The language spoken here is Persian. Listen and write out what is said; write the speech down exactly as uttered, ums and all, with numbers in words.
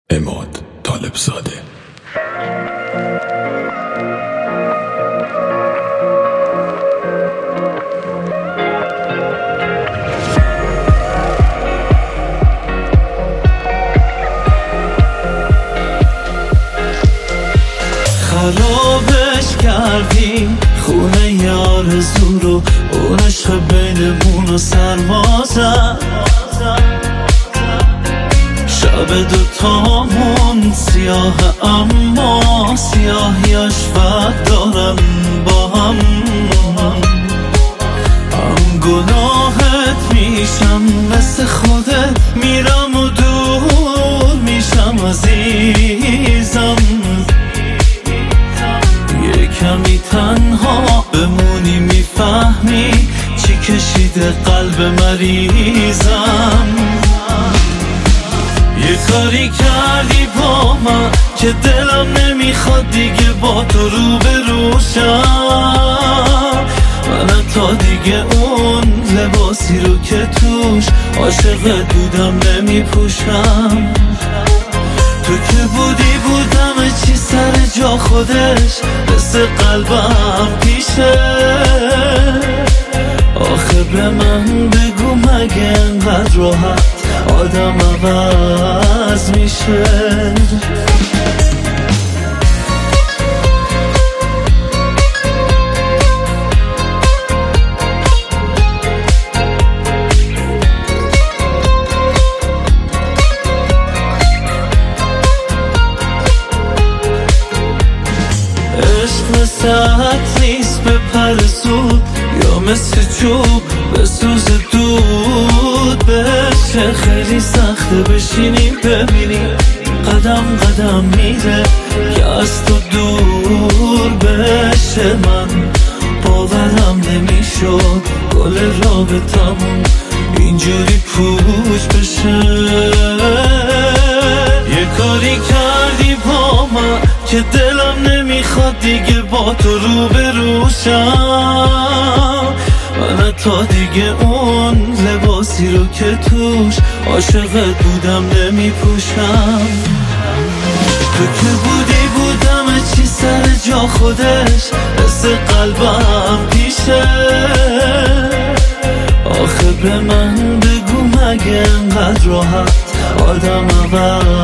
عماد طالبزاده. خرابش کردیم خونه یار زورو، اون عشق بینمون و سرما زد. شب دوتامون سیاه اما سیاهیش فرق دارن با هم. هم گناهت میشم مثل خودت، میرم و دور میشم عزیزم. یه کمی تنها بمونی میفهمی چی کشیده قلب مریضم. یه کاری کردی با من که دلم نمیخواد دیگه با تو رو بروشم. من تا دیگه اون لباسی رو که توش عاشقت بودم نمیپوشم. تو که بودی بودم چی سر جا خودش، مثل قلبم پیشه. آخه به من بگو مگه انقدر راحت آدم عوض میشه؟ عشق مثل عطر نیست به پر زود، یا مثل چوب به سوز دود بشه. خیلی سخته بشینیم ببینیم قدم قدم میره که از تو دور بشه. من باورم نمیشد گل رابطمون اینجوری پوچ بشه. یه کاری کردی با من که دلم نمیخواد دیگه با تو رو بروشم. من تا دیگه اون لباسی رو که توش عاشقت بودم نمیپوشم. تو که بودی بودم چی سر جا خودش، مثل قلبم پیشه. آخه به من بگو مگه انقدر راحت آدم عوض